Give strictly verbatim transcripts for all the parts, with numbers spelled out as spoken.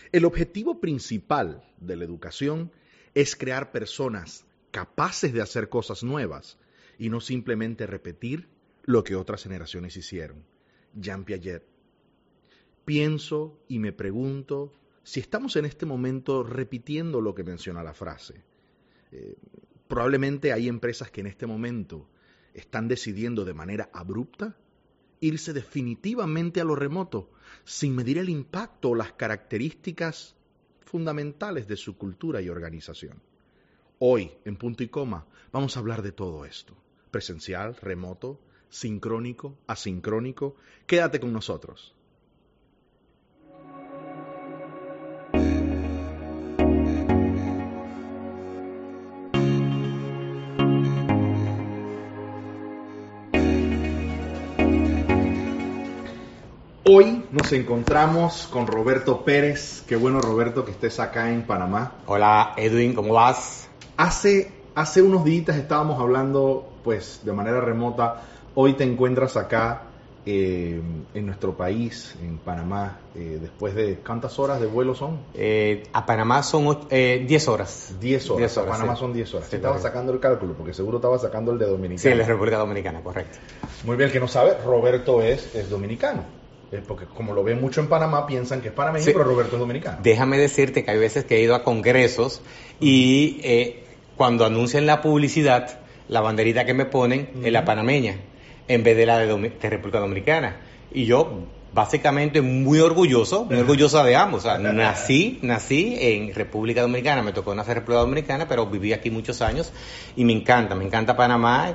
El objetivo principal de la educación es crear personas capaces de hacer cosas nuevas y no simplemente repetir lo que otras generaciones hicieron. Jean Piaget. Pienso y me pregunto si estamos en este momento repitiendo lo que menciona la frase. Eh, probablemente hay empresas que en este momento están decidiendo de manera abrupta irse definitivamente a lo remoto, sin medir el impacto o las características fundamentales de su cultura y organización. Hoy, en Punto y Coma, vamos a hablar de todo esto. Presencial, remoto, sincrónico, asincrónico. Quédate con nosotros. Hoy nos encontramos con Roberto Pérez. Qué bueno, Roberto, que estés acá en Panamá. Hola, Edwin, ¿cómo vas? Hace, hace unos días estábamos hablando pues de manera remota. Hoy te encuentras acá eh, en nuestro país, en Panamá, eh, después de ¿cuántas horas de vuelo son? Eh, a Panamá son eh, diez horas. diez horas. diez horas, a Panamá sí. son diez horas. Sí, Sí, estaba correcto. sacando el cálculo, porque seguro estaba sacando el de Dominicana. Sí, la República Dominicana, correcto. Muy bien, el que no sabe, Roberto es, es dominicano. Eh, porque como lo ven mucho en Panamá, piensan que es panameño, Sí. pero Roberto es dominicano. Déjame decirte que hay veces que he ido a congresos y eh, cuando anuncian la publicidad, la banderita que me ponen Uh-huh. es la panameña, en vez de la de, Domi- de República Dominicana. Y yo, básicamente, muy orgulloso, muy orgulloso de ambos. O sea, nací, nací en República Dominicana, me tocó nacer en República Dominicana, pero viví aquí muchos años y me encanta, me encanta Panamá.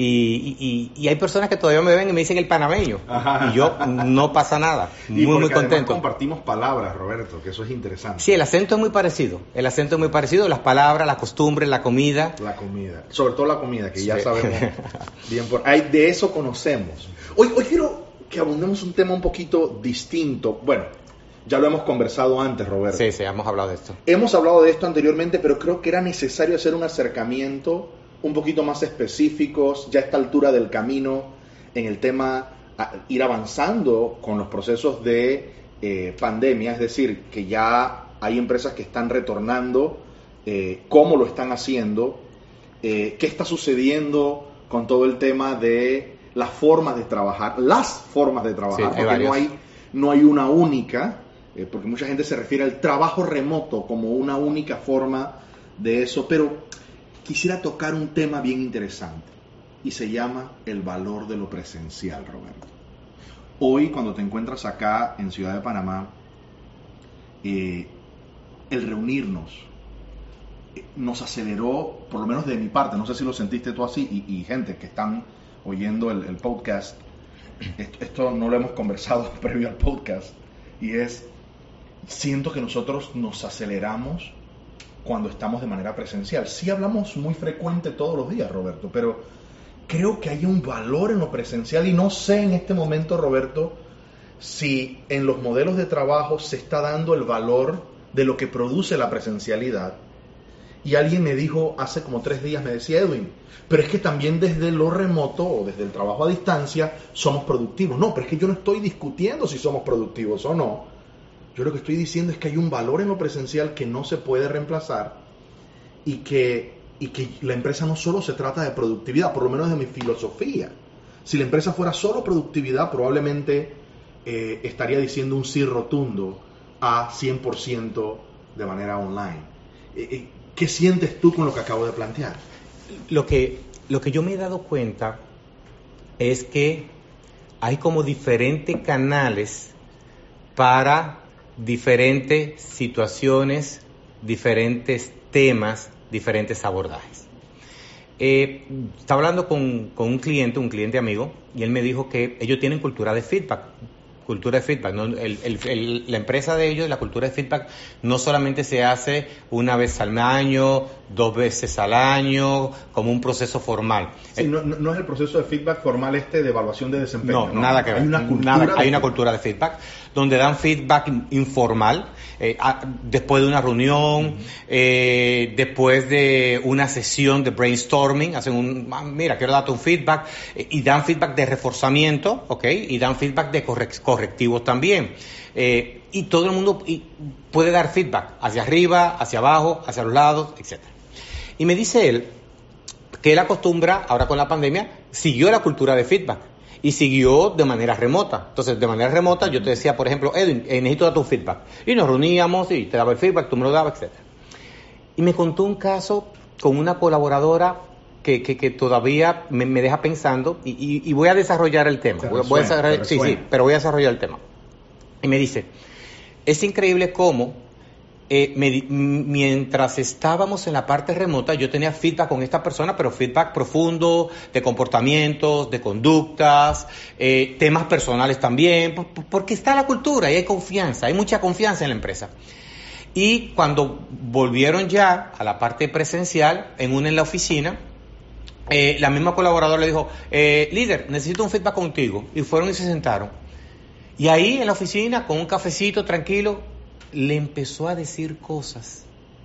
Y, y, y hay personas que todavía me ven y me dicen el panameño. Ajá. Y yo, no pasa nada, Y muy, muy porque además contento. compartimos palabras, Roberto, que eso es interesante. Sí, el acento es muy parecido, el acento es muy parecido, las palabras, las costumbres, la comida. La comida, sobre todo la comida, que ya Sí. sabemos bien por ahí, de eso conocemos. Hoy, hoy quiero que abundemos un tema un poquito distinto. Bueno, ya lo hemos conversado antes, Roberto. Sí, sí, hemos hablado de esto. Hemos hablado de esto anteriormente, pero creo que era necesario hacer un acercamiento un poquito más específicos, ya a esta altura del camino, en el tema, a, ir avanzando con los procesos de eh, pandemia, es decir, que ya hay empresas que están retornando, eh, cómo lo están haciendo, eh, qué está sucediendo con todo el tema de las formas de trabajar, las formas de trabajar, Sí, hay porque varias. no hay, no hay una única, eh, porque mucha gente se refiere al trabajo remoto como una única forma de eso, pero quisiera tocar un tema bien interesante y se llama el valor de lo presencial, Roberto. Hoy, cuando te encuentras acá en Ciudad de Panamá, eh, el reunirnos eh, nos aceleró, por lo menos de mi parte, no sé si lo sentiste tú así, y, y gente que están oyendo el, el podcast, esto, esto no lo hemos conversado previo al podcast, y es, siento que nosotros nos aceleramos cuando estamos de manera presencial. Sí hablamos muy frecuente todos los días, Roberto, pero creo que hay un valor en lo presencial y no sé en este momento, Roberto, si en los modelos de trabajo se está dando el valor de lo que produce la presencialidad. Y alguien me dijo hace como tres días, me decía, Edwin, pero es que también desde lo remoto o desde el trabajo a distancia somos productivos. No, pero es que yo no estoy discutiendo si somos productivos o no. Yo lo que estoy diciendo es que hay un valor en lo presencial que no se puede reemplazar y que, y que la empresa no solo se trata de productividad, por lo menos de mi filosofía. Si la empresa fuera solo productividad, probablemente eh, estaría diciendo un sí rotundo a cien por ciento de manera online. Eh, eh, ¿Qué sientes tú con lo que acabo de plantear? Lo que, lo que yo me he dado cuenta es que hay como diferentes canales para diferentes situaciones, diferentes temas, diferentes abordajes. Eh, estaba hablando con, con un cliente, un cliente amigo, y él me dijo que ellos tienen cultura de feedback. Cultura de feedback, ¿no? el, el, el, la empresa de ellos, la cultura de feedback, no solamente se hace una vez al año, dos veces al año, como un proceso formal. Sí, no, no, no es el proceso de feedback formal este de evaluación de desempeño. No, no nada que ver. Hay una cultura, nada, hay de... una cultura de feedback donde dan feedback informal, eh, a, después de una reunión, uh-huh. eh, después de una sesión de brainstorming, hacen un, mira, quiero darte un feedback, eh, y dan feedback de reforzamiento, ¿ok? Y dan feedback de corrección. correctivos también. Eh, y todo el mundo y puede dar feedback hacia arriba, hacia abajo, hacia los lados, etcétera. Y me dice él que él acostumbra, ahora con la pandemia, siguió la cultura de feedback y siguió de manera remota. Entonces, de manera remota, yo te decía, por ejemplo, Edwin, eh, necesito dar tu feedback. Y nos reuníamos y te daba el feedback, tú me lo dabas, etcétera. Y me contó un caso con una colaboradora que, que, que todavía me, me deja pensando y, y, y voy a desarrollar el tema. Voy, voy a desarrollar, sí, sí, pero voy a desarrollar el tema. Y me dice, es increíble cómo eh, me, mientras estábamos en la parte remota, yo tenía feedback con esta persona, pero feedback profundo, de comportamientos, de conductas, eh, temas personales también, porque está la cultura y hay confianza, hay mucha confianza en la empresa. Y cuando volvieron ya a la parte presencial, en una en la oficina, eh, la misma colaboradora le dijo, eh, líder, necesito un feedback contigo. Y fueron y se sentaron. Y ahí en la oficina, con un cafecito tranquilo, le empezó a decir cosas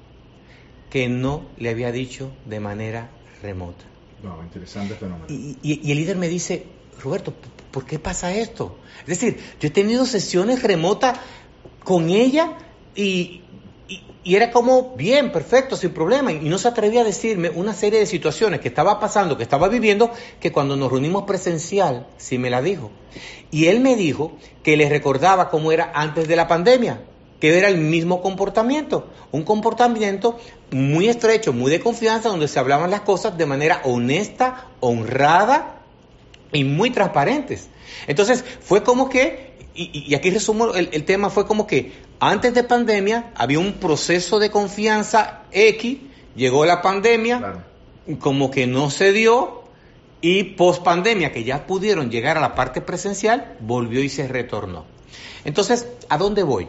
que no le había dicho de manera remota. No, interesante fenómeno. Y, y, y el líder me dice, Roberto, ¿por qué pasa esto? Es decir, yo he tenido sesiones remotas con ella y... Y era como, bien, perfecto, sin problema. Y no se atrevía a decirme una serie de situaciones que estaba pasando, que estaba viviendo, que cuando nos reunimos presencial, sí me la dijo. Y él me dijo que le recordaba cómo era antes de la pandemia, que era el mismo comportamiento. Un comportamiento muy estrecho, muy de confianza, donde se hablaban las cosas de manera honesta, honrada y muy transparentes. Entonces, fue como que, y, y aquí resumo el, el tema, fue como que antes de pandemia había un proceso de confianza X, llegó la pandemia, claro, como que no se dio, y post pandemia, que ya pudieron llegar a la parte presencial, volvió y se retornó. Entonces, ¿a dónde voy?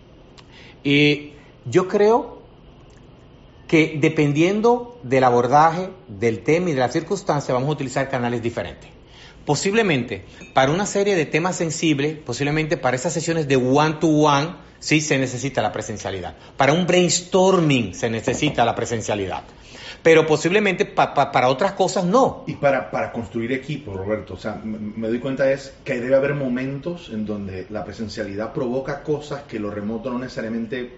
Eh, yo creo que dependiendo del abordaje, del tema y de la circunstancia, vamos a utilizar canales diferentes. Posiblemente para una serie de temas sensibles, posiblemente para esas sesiones de one to one, sí se necesita la presencialidad. Para un brainstorming se necesita la presencialidad. Pero posiblemente pa, pa, para otras cosas no. Y para, para construir equipo, Roberto, o sea, me, me doy cuenta es que debe haber momentos en donde la presencialidad provoca cosas que lo remoto no necesariamente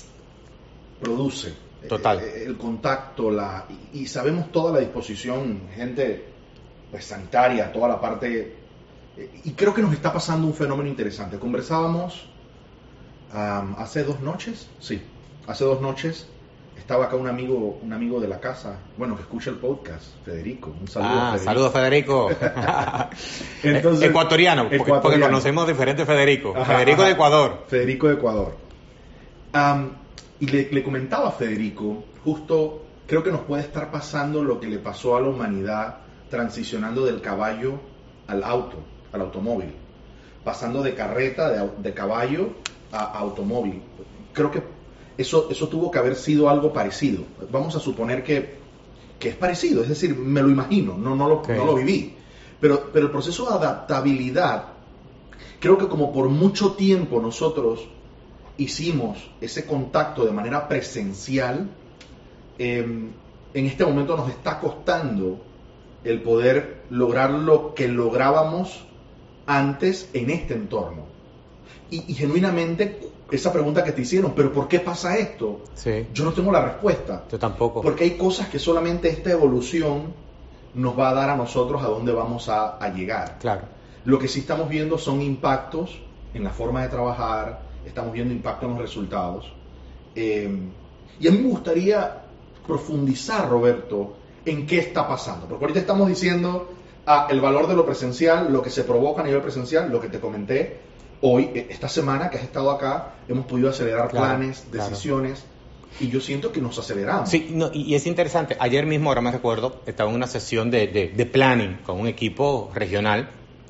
produce. Total. El, el contacto, la y, y sabemos toda la disposición, gente pues sanitaria, toda la parte, eh, y creo que nos está pasando un fenómeno interesante. Conversábamos um, hace dos noches, sí, hace dos noches, estaba acá un amigo, un amigo de la casa, bueno, que escucha el podcast, Federico, un saludo ah, a Federico. Saludos Federico. Entonces, ecuatoriano, porque, ecuatoriano, porque conocemos diferentes Federico. Ajá, Federico ajá, de Ecuador. Federico de Ecuador. Um, y le, le comentaba a Federico, justo, creo que nos puede estar pasando lo que le pasó a la humanidad transicionando del caballo al auto, al automóvil, pasando de carreta, de, de caballo a, a automóvil. Creo que eso, eso tuvo que haber sido algo parecido. Vamos a suponer que, que es parecido, es decir, me lo imagino, no, no, lo, okay. no lo viví. Pero, pero el proceso de adaptabilidad, creo que como por mucho tiempo nosotros hicimos ese contacto de manera presencial, eh, en este momento nos está costando el poder lograr lo que lográbamos antes en este entorno. Y, y genuinamente, esa pregunta que te hicieron, ¿pero por qué pasa esto? Sí. Yo no tengo la respuesta. Yo tampoco. Porque hay cosas que solamente esta evolución nos va a dar a nosotros a dónde vamos a, a llegar. Claro. Lo que sí estamos viendo son impactos en la forma de trabajar, estamos viendo impactos en los resultados. Eh, y a mí me gustaría profundizar, Roberto, en qué está pasando. Porque ahorita estamos diciendo ah, el valor de lo presencial, lo que se provoca a nivel presencial, lo que te comenté hoy, esta semana que has estado acá, hemos podido acelerar claro, planes, decisiones, claro. Y yo siento que nos aceleramos. Sí, no, y es interesante. Ayer mismo, ahora me recuerdo, estaba en una sesión de, de, de planning con un equipo regional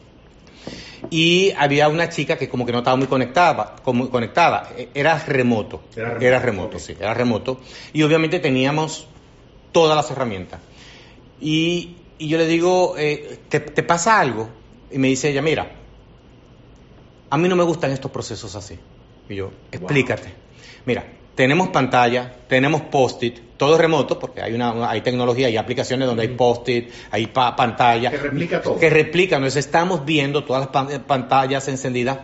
y había una chica que como que no estaba muy conectada, como conectada. Era remoto. Era remoto, era remoto okay. sí, era remoto. Y obviamente teníamos todas las herramientas. Y, y yo le digo, eh, ¿te, ¿te pasa algo? Y me dice ella, mira, a mí no me gustan estos procesos así. Y yo, explícate. Wow. Mira, tenemos pantalla, tenemos post-it, todo es remoto, porque hay una hay tecnología, hay aplicaciones donde hay post-it, hay pa- pantalla. Que replica todo. Que replica, nos estamos viendo todas las pan- pantallas encendidas.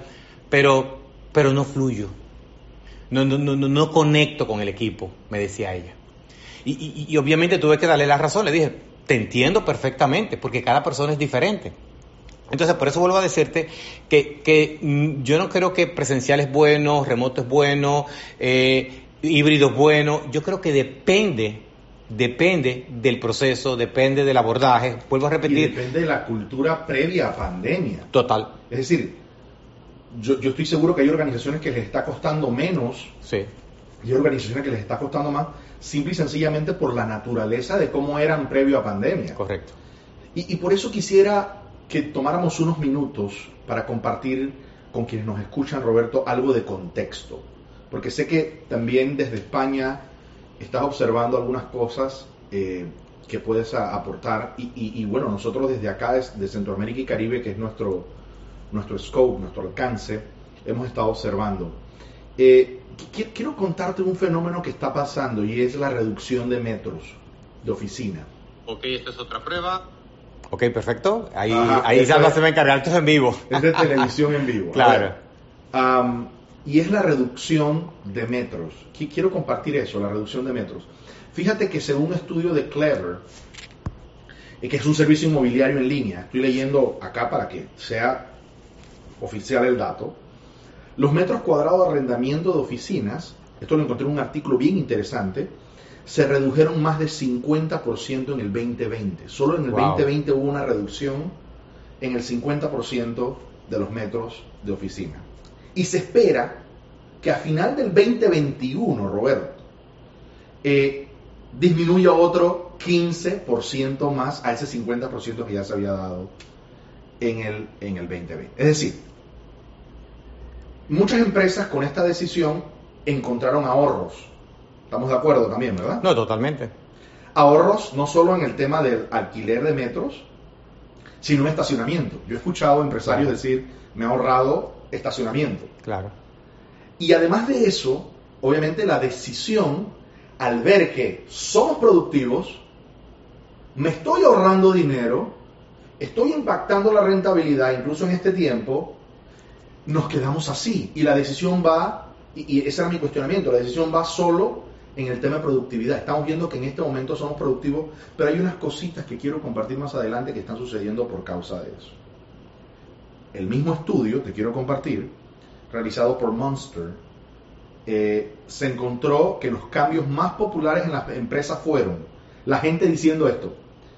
pero, pero no fluyo. No, no, no, no conecto con el equipo, me decía ella. Y, y, y obviamente tuve que darle la razón. Le dije, te entiendo perfectamente, porque cada persona es diferente. Entonces, por eso vuelvo a decirte que, que mm, yo no creo que presencial es bueno, remoto es bueno, eh, híbrido es bueno. Yo creo que depende, depende del proceso, depende del abordaje. Vuelvo a repetir. Y depende de la cultura previa a pandemia. Total. Es decir, yo, yo estoy seguro que hay organizaciones que les está costando menos. Sí. Y hay organizaciones que les está costando más, simple y sencillamente por la naturaleza de cómo eran previo a pandemia. Correcto. Y, y por eso quisiera que tomáramos unos minutos para compartir con quienes nos escuchan, Roberto, algo de contexto. Porque sé que también desde España estás observando algunas cosas eh, que puedes a, aportar. Y, y, y bueno, nosotros desde acá, de Centroamérica y Caribe, que es nuestro, nuestro scope, nuestro alcance, hemos estado observando. Eh, qu- quiero contarte un fenómeno que está pasando y es la reducción de metros de oficina. Ok, esta es otra prueba. Ok, perfecto. Ahí, Ajá, ahí Salva es, se va a encargar. Esto es en vivo. Es de televisión en vivo. Claro. A ver, um, y es la reducción de metros. Qu- Quiero compartir eso, la reducción de metros. Fíjate que según un estudio de Clever, eh, que es un servicio inmobiliario en línea, estoy leyendo acá para que sea oficial el dato, los metros cuadrados de arrendamiento de oficinas, esto lo encontré en un artículo bien interesante, se redujeron más de cincuenta por ciento en el veinte veinte. Solo en el Wow. veinte veinte hubo una reducción en el cincuenta por ciento de los metros de oficina. Y se espera que a final del veinte veintiuno, Roberto, eh, disminuya otro quince por ciento más a ese cincuenta por ciento que ya se había dado en el, en el veinte veinte. Es decir, muchas empresas con esta decisión encontraron ahorros. Estamos de acuerdo también, ¿verdad? No, totalmente. Ahorros no solo en el tema del alquiler de metros, sino en estacionamiento. Yo he escuchado empresarios Claro. decir, me he ahorrado estacionamiento. Claro. Y además de eso, obviamente la decisión, al ver que somos productivos, me estoy ahorrando dinero, estoy impactando la rentabilidad, incluso en este tiempo, nos quedamos así. Y la decisión va, y, y ese era mi cuestionamiento, la decisión va solo en el tema de productividad. Estamos viendo que en este momento somos productivos, pero hay unas cositas que quiero compartir más adelante que están sucediendo por causa de eso. El mismo estudio, te quiero compartir, realizado por Monster, eh, se encontró que los cambios más populares en las empresas fueron la gente diciendo esto,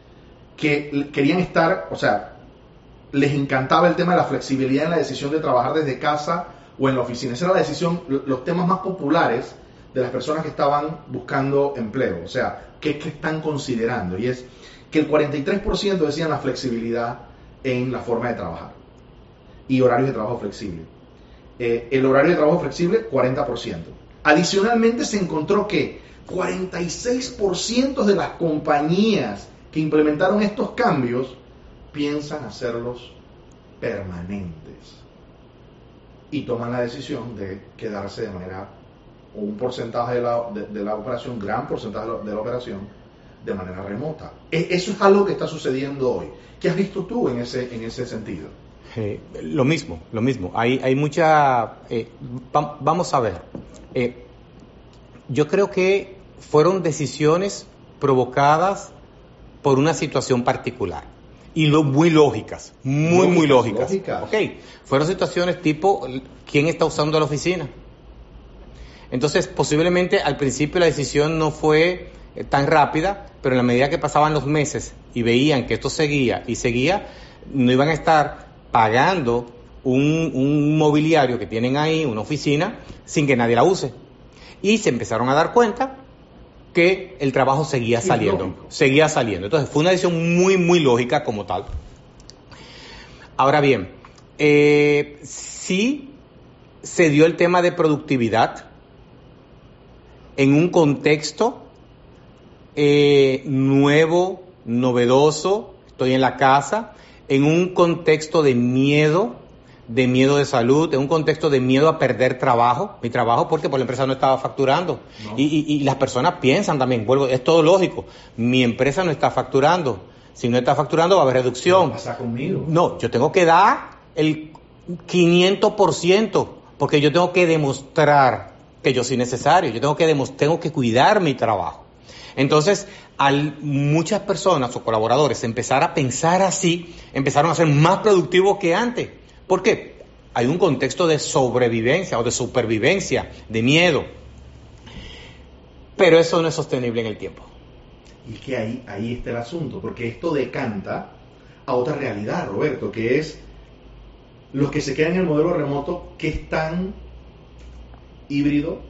que querían estar, o sea, les encantaba el tema de la flexibilidad en la decisión de trabajar desde casa o en la oficina. Esa era la decisión, los temas más populares de las personas que estaban buscando empleo. O sea, ¿qué, qué están considerando? Y es que el cuarenta y tres por ciento decían la flexibilidad en la forma de trabajar y horarios de trabajo flexible. Eh, el horario de trabajo flexible, cuarenta por ciento. Adicionalmente se encontró que cuarenta y seis por ciento de las compañías que implementaron estos cambios piensan hacerlos permanentes y toman la decisión de quedarse de manera, o un porcentaje de la, de, de la operación, gran porcentaje de la, de la operación, de manera remota. E, eso es algo que está sucediendo hoy. ¿Qué has visto tú en ese, en ese sentido? Eh, lo mismo, lo mismo. Hay, hay mucha... Eh, va, vamos a ver. Eh, yo creo que fueron decisiones provocadas por una situación particular. Y lo, muy lógicas, muy, lógicas, muy lógicas. lógicas. Ok, fueron situaciones tipo, ¿quién está usando la oficina? Entonces, posiblemente al principio la decisión no fue eh, tan rápida, pero en la medida que pasaban los meses y veían que esto seguía y seguía, no iban a estar pagando un, un mobiliario que tienen ahí, una oficina, sin que nadie la use. Y se empezaron a dar cuenta que el trabajo seguía saliendo, lógico. seguía saliendo. Entonces fue una decisión muy, muy lógica como tal. Ahora bien, eh, sí se dio el tema de productividad en un contexto eh, nuevo, novedoso, estoy en la casa, en un contexto de miedo, de miedo de salud, en un contexto de miedo a perder trabajo, mi trabajo, porque por la empresa no estaba facturando. No. Y, y, y las personas piensan también, vuelvo, es todo lógico, mi empresa no está facturando, si no está facturando va a haber reducción. ¿Qué pasa conmigo? No, yo tengo que dar el quinientos por ciento, porque yo tengo que demostrar que yo soy necesario, yo tengo que demos- tengo que cuidar mi trabajo. Entonces, al muchas personas o colaboradores empezar a pensar así, empezaron a ser más productivos que antes. ¿Por qué? Hay un contexto de sobrevivencia o de supervivencia, de miedo. Pero eso no es sostenible en el tiempo. Y es que ahí, ahí está el asunto, porque esto decanta a otra realidad, Roberto, que es los que se quedan en el modelo remoto, que es tan híbrido,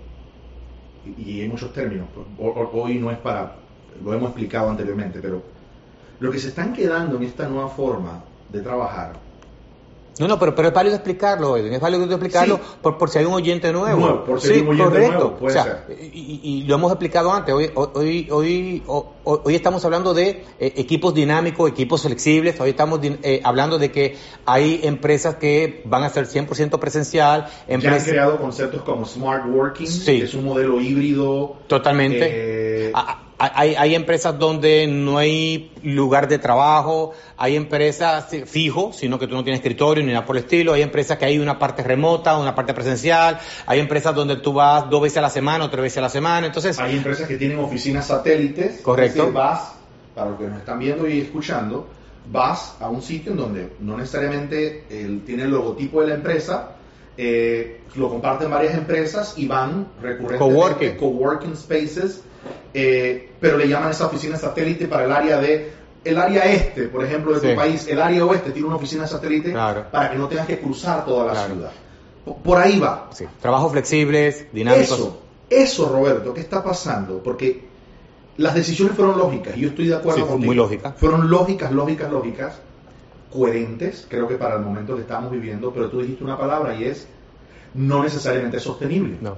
y, y hay muchos términos, hoy no es para, lo hemos explicado anteriormente, pero los que se están quedando en esta nueva forma de trabajar. No, no, pero, pero es válido explicarlo, Edwin, es válido explicarlo Sí. por, por si hay un oyente nuevo. No, por si hay Sí, un oyente correcto. nuevo, puede O sea, ser. Y, y lo hemos explicado antes, hoy, hoy, hoy, hoy, hoy estamos hablando de eh, equipos dinámicos, equipos flexibles, hoy estamos eh, hablando de que hay empresas que van a ser cien por ciento presencial. Empresas... Ya han creado conceptos como Smart Working, Sí. que es un modelo híbrido. Totalmente. Eh, Ah, Hay, hay empresas donde no hay lugar de trabajo, hay empresas fijo, sino que tú no tienes escritorio ni nada por el estilo, hay empresas que hay una parte remota, una parte presencial, hay empresas donde tú vas dos veces a la semana o tres veces a la semana, entonces... Hay empresas que tienen oficinas satélites. Correcto. Es decir, vas, para los que nos están viendo y escuchando, vas a un sitio en donde no necesariamente el, tiene el logotipo de la empresa, eh, lo comparten varias empresas y van recurrentemente Coworking. coworking spaces, eh, pero le llaman esa oficina satélite para el área de el área este, por ejemplo, de Sí. tu país. El área oeste tiene una oficina satélite Claro. para que no tengas que cruzar toda la Claro. ciudad. Por- Por ahí va. Sí, trabajos flexibles, dinámicos. Eso, eso, Roberto, ¿qué está pasando? Porque las decisiones fueron lógicas, y yo estoy de acuerdo Sí, fue contigo. muy lógica. Fueron lógicas, lógicas, lógicas, coherentes, creo que para el momento que estamos viviendo, pero tú dijiste una palabra y es no necesariamente sostenible. No.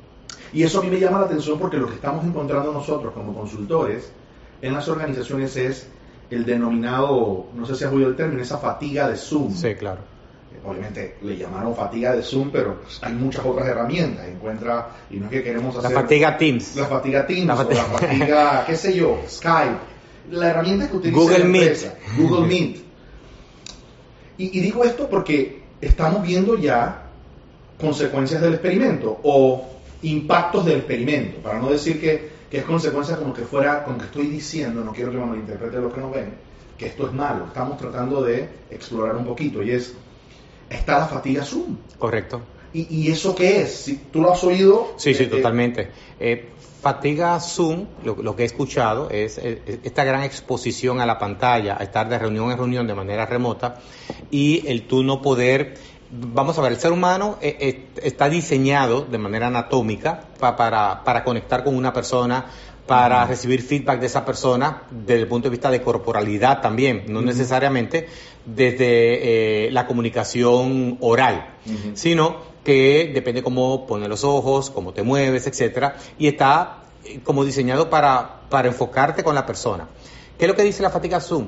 Y eso a mí me llama la atención porque lo que estamos encontrando nosotros como consultores en las organizaciones es el denominado, no sé si has oído el término, esa fatiga de Zoom. Sí, claro. Obviamente le llamaron fatiga de Zoom, pero hay muchas otras herramientas. Encuentra, y no es que queremos La hacer... fatiga Teams. La fatiga Teams, La o fatiga- la fatiga, qué sé yo, Skype. La herramienta que utiliza Google la Meet. empresa, Google Meet. Y, y digo esto porque estamos viendo ya consecuencias del experimento o impactos del experimento, para no decir que, que es consecuencia como que fuera, como que estoy diciendo, no quiero que me malinterpreten los que nos ven, que esto es malo. Estamos tratando de explorar un poquito y es, está la fatiga Zoom. Correcto. ¿Y, y eso qué es? Si tú lo has oído... Sí, sí, eh, totalmente. Eh, fatiga Zoom, lo, lo que he escuchado es eh, esta gran exposición a la pantalla, a estar de reunión en reunión de manera remota y el tú no poder, vamos a ver, el ser humano eh, eh, está diseñado de manera anatómica pa, para, para conectar con una persona, para recibir feedback de esa persona desde el punto de vista de corporalidad también, no Uh-huh. necesariamente desde eh, la comunicación oral, Uh-huh. sino que depende cómo pones los ojos, cómo te mueves, etcétera, y está eh, como diseñado para, para enfocarte con la persona. ¿Qué es lo que dice la fatiga Zoom?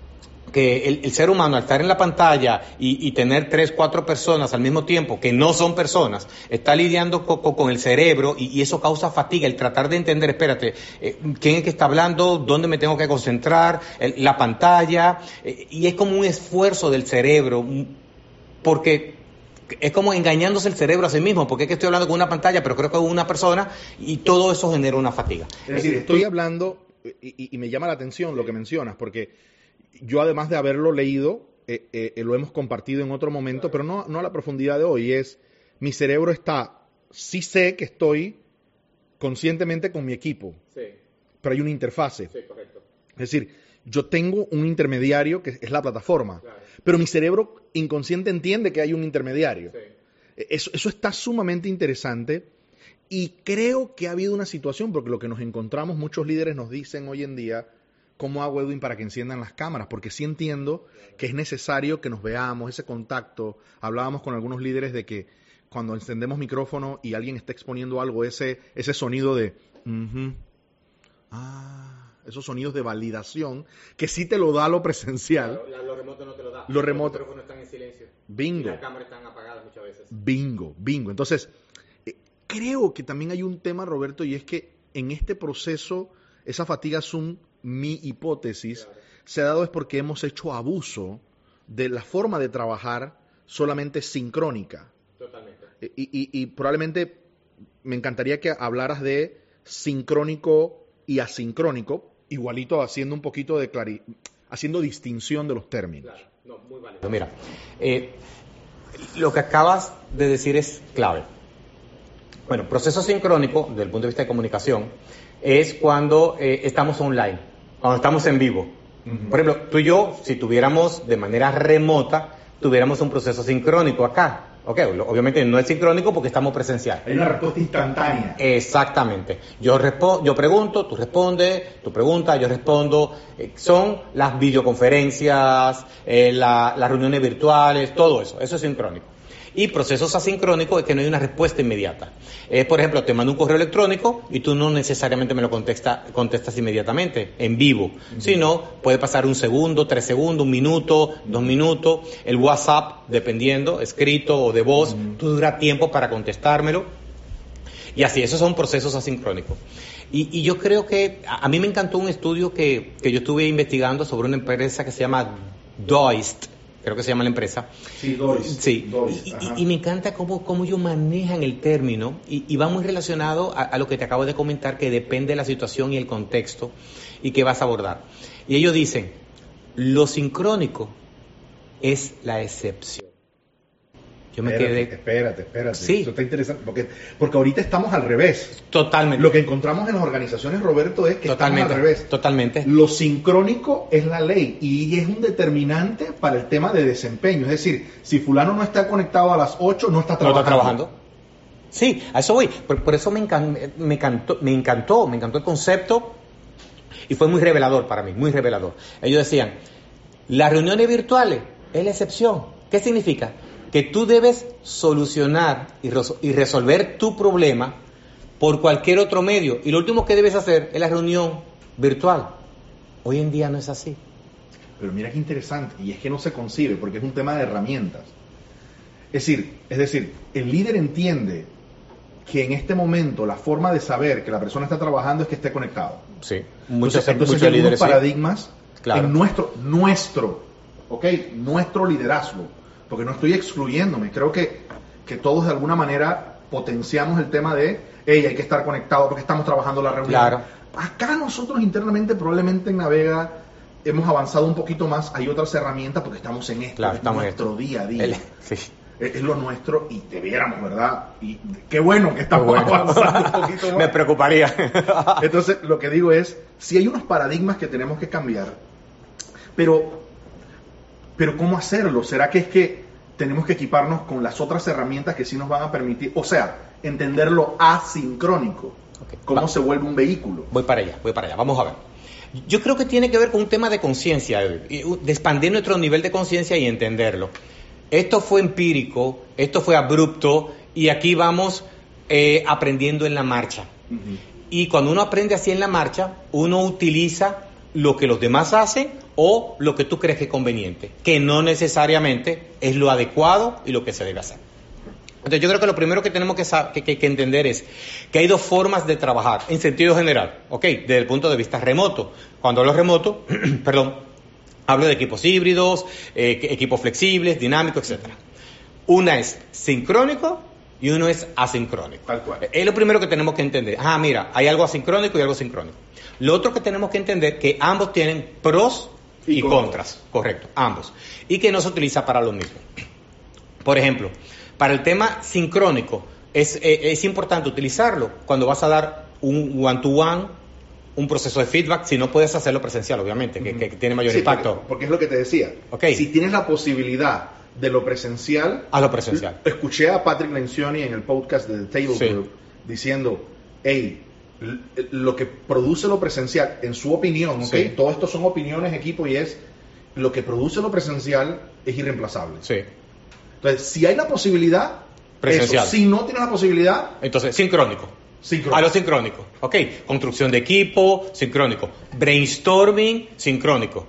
Que el, el ser humano al estar en la pantalla y, y tener tres, cuatro personas al mismo tiempo, que no son personas, está lidiando co, co, con el cerebro y, y eso causa fatiga, el tratar de entender, espérate, eh, quién es que está hablando, dónde me tengo que concentrar, el, la pantalla, eh, y es como un esfuerzo del cerebro, porque es como engañándose el cerebro a sí mismo, porque es que estoy hablando con una pantalla, pero creo que con una persona, y todo eso genera una fatiga. Es decir, estoy hablando, y, y me llama la atención lo que mencionas, porque yo además de haberlo leído, eh, eh, lo hemos compartido en otro momento, pero no, no a la profundidad de hoy, es mi cerebro está, sí sé que estoy conscientemente con mi equipo, Sí, pero hay una interfase. sí, correcto. Es decir, yo tengo un intermediario que es la plataforma, Claro. pero mi cerebro inconsciente entiende que hay un intermediario. Sí. Eso, eso está sumamente interesante y creo que ha habido una situación, porque lo que nos encontramos, muchos líderes nos dicen hoy en día, ¿cómo hago, Edwin, para que enciendan las cámaras? Porque sí entiendo que es necesario que nos veamos, ese contacto. Hablábamos con algunos líderes de que cuando encendemos micrófono y alguien está exponiendo algo, ese, ese sonido de... Uh-huh, ah, esos sonidos de validación, que sí te lo da lo presencial. Claro, los remotos no te lo da. Los remotos. Los micrófonos están en silencio. Bingo. Y las cámaras están apagadas muchas veces. Bingo, bingo. Entonces, eh, creo que también hay un tema, Roberto, y es que en este proceso, esa fatiga Zoom, mi hipótesis, Claro. se ha dado es porque hemos hecho abuso de la forma de trabajar solamente sincrónica. Totalmente. Y, y, y probablemente me encantaría que hablaras de sincrónico y asincrónico, igualito haciendo un poquito de clari haciendo distinción de los términos. Claro. No, muy válido. Mira, eh, lo que acabas de decir es clave. Bueno, proceso sincrónico, desde el punto de vista de comunicación, es cuando eh, estamos online, cuando estamos en vivo. Uh-huh. Por ejemplo, tú y yo, si tuviéramos de manera remota, tuviéramos un proceso sincrónico acá. Ok, obviamente no es sincrónico porque estamos presencial. Hay una respuesta instantánea. Exactamente. Yo respo- yo pregunto, tú respondes, tú preguntas, yo respondo. Eh, son las videoconferencias, eh, la, las reuniones virtuales, todo eso. Eso es sincrónico. Y procesos asincrónicos es que no hay una respuesta inmediata. Eh, por ejemplo, te mando un correo electrónico y tú no necesariamente me lo contesta, contestas inmediatamente, en vivo, uh-huh. sino puede pasar un segundo, tres segundos, un minuto, dos minutos. El WhatsApp, dependiendo, escrito o de voz, uh-huh. tú dura tiempo para contestármelo. Y así, esos son procesos asincrónicos. Y, y yo creo que, a, a mí me encantó un estudio que, que yo estuve investigando sobre una empresa que se llama Doist. Creo que se llama la empresa. Sí, Doist. Sí, Doist, y, y, y me encanta cómo, cómo ellos manejan el término y, y va muy relacionado a, a lo que te acabo de comentar, que depende de la situación y el contexto y que vas a abordar. Y ellos dicen, lo sincrónico es la excepción. Yo me espérate, quedé... Espérate, espérate. Sí. Eso está interesante, porque, porque ahorita estamos al revés. Totalmente. Lo que encontramos en las organizaciones, Roberto, es que totalmente, estamos al revés. Totalmente. Lo sincrónico es la ley y es un determinante para el tema de desempeño. Es decir, si fulano no está conectado a las ocho, no está trabajando. No está trabajando. Sí, a eso voy. Por, por eso me, encan, me, encantó, me encantó, me encantó el concepto y fue muy revelador para mí, muy revelador. Ellos decían, las reuniones virtuales es la excepción. ¿Qué significa? Que tú debes solucionar y, res- y resolver tu problema por cualquier otro medio. Y lo último que debes hacer es la reunión virtual. Hoy en día no es así. Pero mira qué interesante, y es que no se concibe, porque es un tema de herramientas. Es decir, es decir, el líder entiende que en este momento la forma de saber que la persona está trabajando es que esté conectado. Sí, muchos, entonces, entonces muchos hay líderes. unos paradigmas sí. claro. en nuestro, nuestro, ¿ok? Nuestro liderazgo. Porque no estoy excluyéndome, creo que, que todos de alguna manera potenciamos el tema de, hey, hay que estar conectado porque estamos trabajando la reunión. Claro. Acá nosotros internamente, probablemente en Navega, hemos avanzado un poquito más, hay otras herramientas porque estamos en esto, claro, es nuestro esto. día a día. El, sí. es, es lo nuestro y debiéramos, ¿verdad? Y qué bueno que estamos bueno. avanzando un poquito más. Me preocuparía. Entonces, lo que digo es, si hay unos paradigmas que tenemos que cambiar, pero... Pero ¿cómo hacerlo? ¿Será que es que tenemos que equiparnos con las otras herramientas que sí nos van a permitir? O sea, entender lo asincrónico. Okay. ¿Cómo Va. se vuelve un vehículo? Voy para allá, voy para allá. Vamos a ver. Yo creo que tiene que ver con un tema de conciencia, de expandir nuestro nivel de conciencia y entenderlo. Esto fue empírico, esto fue abrupto y aquí vamos eh, aprendiendo en la marcha. Uh-huh. Y cuando uno aprende así en la marcha, uno utiliza lo que los demás hacen o lo que tú crees que es conveniente, que no necesariamente es lo adecuado y lo que se debe hacer. Entonces yo creo que lo primero que tenemos que, que, que, que entender es que hay dos formas de trabajar en sentido general, ¿ok? Desde el punto de vista remoto. Cuando hablo remoto, perdón, hablo de equipos híbridos, eh, equipos flexibles, dinámicos, etcétera. Una es sincrónico y uno es asincrónico. Tal cual. Es lo primero que tenemos que entender. Ah, mira, hay algo asincrónico y algo sincrónico. Lo otro que tenemos que entender es que ambos tienen pros y, y contras. Correcto, ambos. Y que no se utiliza para lo mismo. Por ejemplo, para el tema sincrónico, es, eh, es importante utilizarlo cuando vas a dar un one-to-one, un proceso de feedback, si no puedes hacerlo presencial, obviamente, uh-huh. que, que tiene mayor sí, impacto. Porque, porque es lo que te decía. Okay. Si tienes la posibilidad de lo presencial... A lo presencial. Escuché a Patrick Lencioni en el podcast de The Table sí. Group diciendo, hey, lo que produce lo presencial, en su opinión, ¿okay? Sí. Todo esto son opiniones, equipo, y es lo que produce lo presencial es irreemplazable. Sí. Entonces, si hay la posibilidad, presencial. Eso. Si no tienes la posibilidad, entonces sincrónico. Sincrónico. A lo sincrónico. Ok. Construcción de equipo, sincrónico. Brainstorming, sincrónico.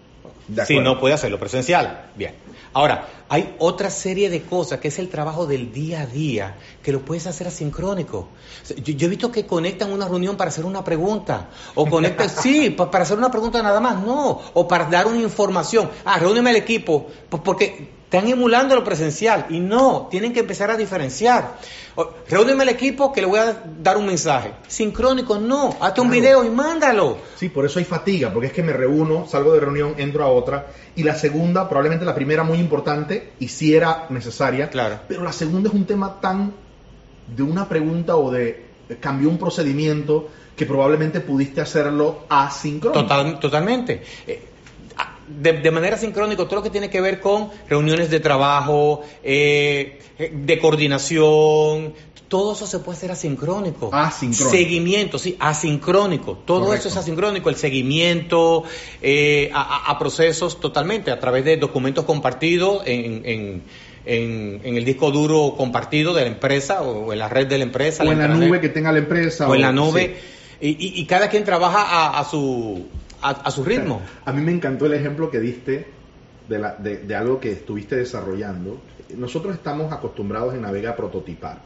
Si no puede hacerlo presencial. Bien. Ahora, hay otra serie de cosas que es el trabajo del día a día que lo puedes hacer asincrónico. Yo, yo he visto que conectan una reunión para hacer una pregunta. O conectan, sí, para hacer una pregunta nada más. No. O para dar una información. Ah, reúneme al equipo. Porque están emulando lo presencial y no, tienen que empezar a diferenciar. Reúneme al equipo que le voy a dar un mensaje. Sincrónico, no, hazte un Claro. video y mándalo. Sí, por eso hay fatiga, porque es que me reúno, salgo de reunión, entro a otra, y la segunda, probablemente la primera muy importante, y sí era necesaria, Claro. pero la segunda es un tema tan de una pregunta o de cambió un procedimiento que probablemente pudiste hacerlo asíncrono. Total, totalmente. Eh, De, de manera sincrónica, todo lo que tiene que ver con reuniones de trabajo, eh, de coordinación, todo eso se puede hacer asincrónico. Asincrónico. Seguimiento, sí, asincrónico. Todo Correcto. eso es asincrónico. El seguimiento eh, a, a procesos totalmente a través de documentos compartidos en, en, en, en el disco duro compartido de la empresa o en la red de la empresa. O en la intranet, nube que tenga la empresa. O en la nube. Sí. Y, y, y cada quien trabaja a, a su... A, a su ritmo. A mí me encantó el ejemplo que diste de, la, de, de algo que estuviste desarrollando. Nosotros estamos acostumbrados en Navega a prototipar.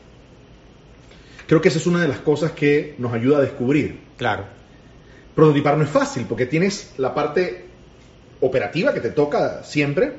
Creo que esa es una de las cosas que nos ayuda a descubrir. Claro. Prototipar no es fácil porque tienes la parte operativa que te toca siempre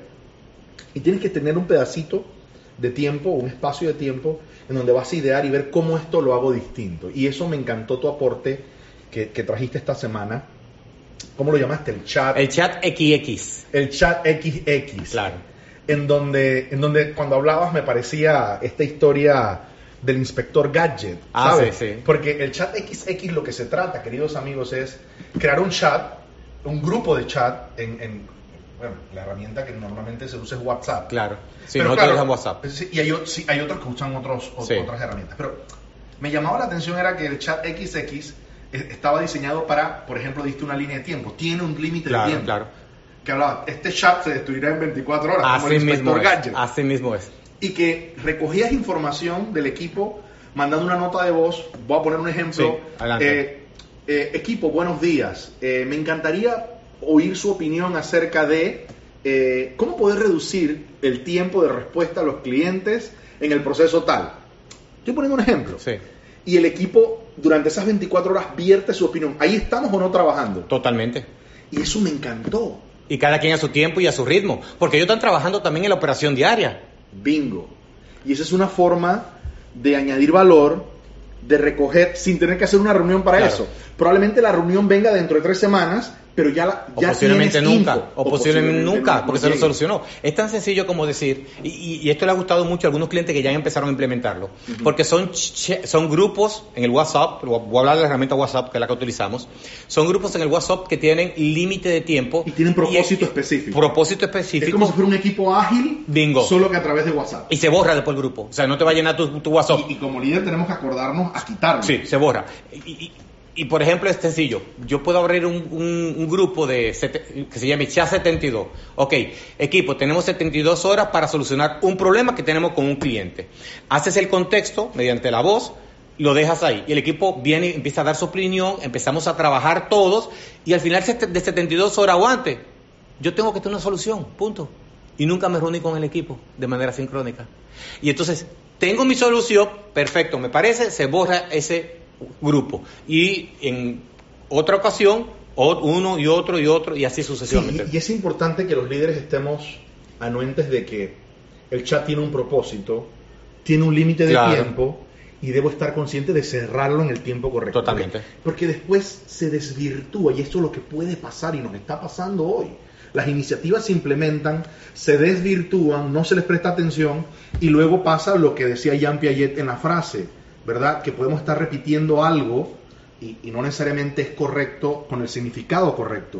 y tienes que tener un pedacito de tiempo, un espacio de tiempo en donde vas a idear y ver cómo esto lo hago distinto. Y eso me encantó tu aporte que, que trajiste esta semana. ¿Cómo lo llamaste? El chat. El chat equis equis. El chat equis equis. Claro. En donde, en donde cuando hablabas me parecía esta historia del inspector Gadget, Ah, ¿sabes? sí, sí. Porque el chat equis equis lo que se trata, queridos amigos, es crear un chat, un grupo de chat en, en bueno, la herramienta que normalmente se usa es WhatsApp. Claro. Sí, Pero nosotros claro, usamos WhatsApp. sí, y hay, o- sí, hay otros que usan otros, o- Sí. otras herramientas. Pero me llamaba la atención era que el chat equis equis eh, estaba diseñado para, por ejemplo, diste una línea de tiempo. Tiene un límite de Claro, tiempo. claro. Que hablaba, este chat se destruirá en veinticuatro horas, como Así el mismo inspector es. Gadget. Así mismo es. Y que recogías información del equipo mandando una nota de voz. Voy a poner un ejemplo. Sí, adelante. Eh, eh, equipo, buenos días. Eh, me encantaría oír su opinión acerca de eh, cómo poder reducir el tiempo de respuesta a los clientes en el proceso tal. Estoy poniendo un ejemplo. Sí, Y el equipo durante esas veinticuatro horas vierte su opinión. Ahí estamos o no trabajando. totalmente. Y eso me encantó. Y cada quien a su tiempo y a su ritmo. Porque ellos están trabajando también en la operación diaria. Bingo. Y esa es una forma de añadir valor, de recoger sin tener que hacer una reunión para Claro. eso. Probablemente la reunión venga dentro de tres semanas, pero ya la O ya posiblemente tienes nunca, info. o posiblemente nunca, no porque se lo llegue. solucionó. Es tan sencillo como decir, y, y- y esto le ha gustado mucho a algunos clientes que ya empezaron a implementarlo, porque son, ch- son grupos en el WhatsApp, voy a hablar de la herramienta WhatsApp, que es la que utilizamos, son grupos en el WhatsApp que tienen límite de tiempo. Y tienen propósito es- específico. Propósito Es específico. como si fuera un equipo ágil, Bingo. solo que a través de WhatsApp. Y se borra después el grupo. O sea, no te va a llenar tu, tu WhatsApp. Y, y como líder tenemos que acordarnos a quitarlo. Sí, se borra. Y, y- y, por ejemplo, es sencillo. Yo puedo abrir un, un- un grupo de sete- que se llame chat setenta y dos. Ok, equipo, tenemos setenta y dos horas para solucionar un problema que tenemos con un cliente. Haces el contexto mediante la voz, lo dejas ahí. Y el equipo viene y empieza a dar su opinión, empezamos a trabajar todos, y al final de setenta y dos horas o antes, yo tengo que tener una solución, punto. Y nunca me reuní con el equipo de manera sincrónica. Y entonces, tengo mi solución, perfecto, me parece, se borra ese grupo. Y en otra ocasión, o- uno y otro y otro, y así Sí, sucesivamente. y, y es importante que los líderes estemos anuentes de que el chat tiene un propósito, tiene un límite de Claro. tiempo y debo estar consciente de cerrarlo en el tiempo correcto. Totalmente. Porque, porque después se desvirtúa y esto es lo que puede pasar y nos está pasando hoy. Las iniciativas se implementan, se desvirtúan, no se les presta atención y luego pasa lo que decía Jean Piaget en la frase, ¿verdad? Que podemos estar repitiendo algo y, y no necesariamente es correcto con el significado correcto.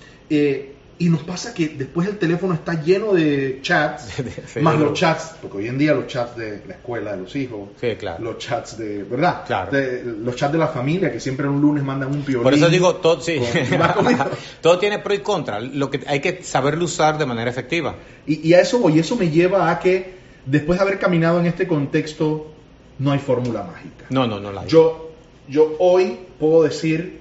Eh, y nos pasa que después el teléfono está lleno de chats, Sí, más de- los chats, porque hoy en día los chats de la escuela de los hijos, Sí, claro. los chats de, ¿verdad? Claro. De- los chats de la familia, que siempre un lunes mandan un piolín. Por eso digo, todo, sí. con- va conmigo. todo tiene pro y contra. Lo que hay que saberlo usar de manera efectiva. Y, y a eso voy, y eso me lleva a que después de haber caminado en este contexto, no hay fórmula mágica. No, no, no la hay. Yo, yo hoy puedo decir,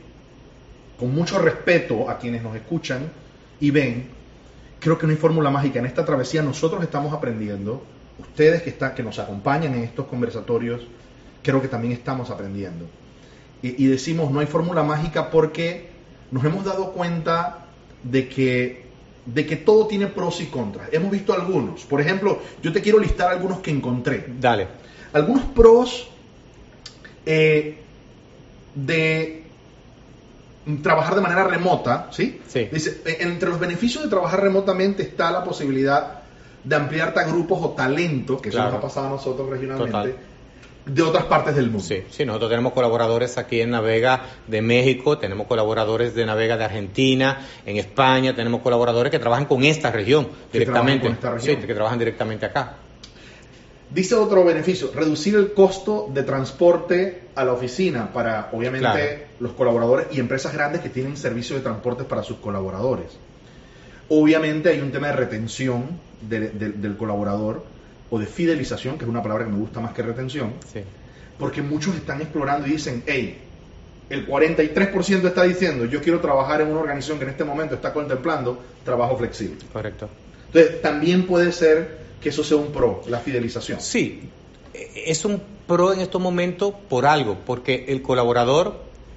con mucho respeto a quienes nos escuchan y ven, creo que no hay fórmula mágica. En esta travesía nosotros estamos aprendiendo, ustedes que, están, que nos acompañan en estos conversatorios, creo que también estamos aprendiendo. Y, y decimos, no hay fórmula mágica porque nos hemos dado cuenta de que de que todo tiene pros y contras. Hemos visto algunos. Por ejemplo, yo te quiero listar algunos que encontré. Dale. Algunos pros eh, de trabajar de manera remota, ¿sí? Sí. Dice, entre los beneficios de trabajar remotamente está la posibilidad de ampliarte a grupos o talentos, que Claro. eso nos ha pasado a nosotros regionalmente, Total. de otras partes del mundo. Sí, sí, nosotros tenemos colaboradores aquí en Navega de México, tenemos colaboradores de Navega de Argentina, en España, tenemos colaboradores que trabajan con esta región Que directamente. trabajan con esta región. Sí, que trabajan directamente acá. Dice otro beneficio, reducir el costo de transporte a la oficina para, obviamente, Claro. los colaboradores y empresas grandes que tienen servicio de transporte para sus colaboradores. Obviamente hay un tema de retención de- de- del colaborador o de fidelización, que es una palabra que me gusta más que retención, Sí, porque muchos están explorando y dicen, hey, el cuarenta y tres por ciento está diciendo, yo quiero trabajar en una organización que en este momento está contemplando trabajo flexible. correcto. Entonces, también puede ser que eso sea un pro, la fidelización. Sí, es un pro en estos momentos por algo, porque el colaborador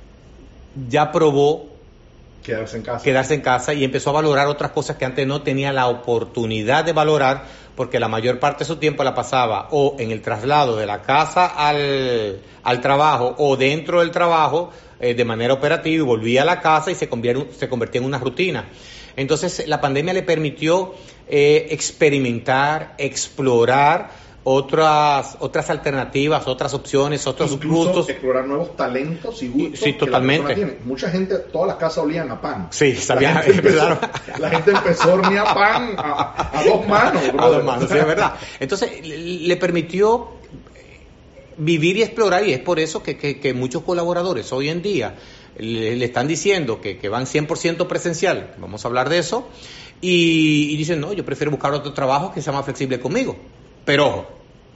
ya probó Quedarse en casa. quedarse en casa y empezó a valorar otras cosas que antes no tenía la oportunidad de valorar, porque la mayor parte de su tiempo la pasaba o en el traslado de la casa al, al trabajo o dentro del trabajo eh, de manera operativa, y volvía a la casa y se convier- se convertía en una rutina. Entonces la pandemia le permitió eh, experimentar, explorar otras otras alternativas, otras opciones, otros Incluso gustos. explorar nuevos talentos y gustos. Sí, que la totalmente. persona tiene. Mucha gente, todas las casas olían a pan. Sí, sabía, La gente empezó, claro. la gente empezó a hornear pan a, a dos manos. A brother. dos manos, sí, es verdad. Entonces, le, le permitió vivir y explorar, y es por eso que, que, que muchos colaboradores hoy en día le, le están diciendo que, que van cien por ciento presencial, vamos a hablar de eso, y, y dicen, no, yo prefiero buscar otro trabajo que sea más flexible conmigo. Pero ojo,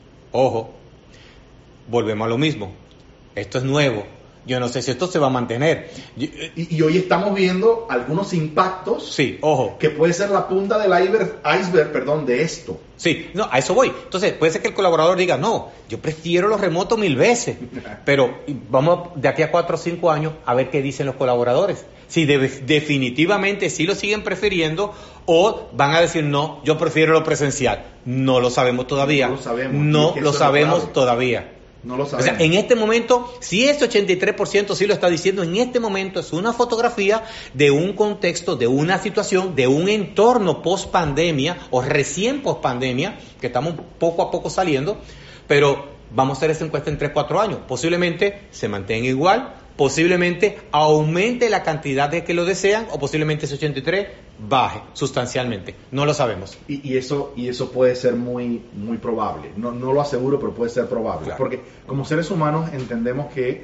ojo, volvemos a lo mismo, esto es nuevo, yo no sé si esto se va a mantener. Yo- Y, y hoy estamos viendo algunos impactos Sí, ojo. que puede ser la punta del iceberg, iceberg perdón, de esto. Sí, no, a eso voy. Entonces, puede ser que el colaborador diga, no, yo prefiero los remotos mil veces, pero vamos de aquí a cuatro o cinco años a ver qué dicen los colaboradores. Si de- definitivamente sí lo siguen prefiriendo o van a decir, no, yo prefiero lo presencial. No lo sabemos todavía. No lo sabemos. No Y es que lo eso es lo sabemos clave. todavía. No lo O sabemos. sea, en este momento, si ese ochenta y tres por ciento sí lo está diciendo, en este momento es una fotografía de un contexto, de una situación, de un entorno post pandemia o recién post pandemia, que estamos poco a poco saliendo, pero vamos a hacer esa encuesta en tres cuatro años. Posiblemente se mantenga igual, posiblemente aumente la cantidad de que lo desean, o posiblemente ese ochenta y tres baje sustancialmente. No lo sabemos. Y, y eso y eso puede ser muy muy probable. No, no lo aseguro, pero puede ser probable. Claro. Porque como seres humanos entendemos que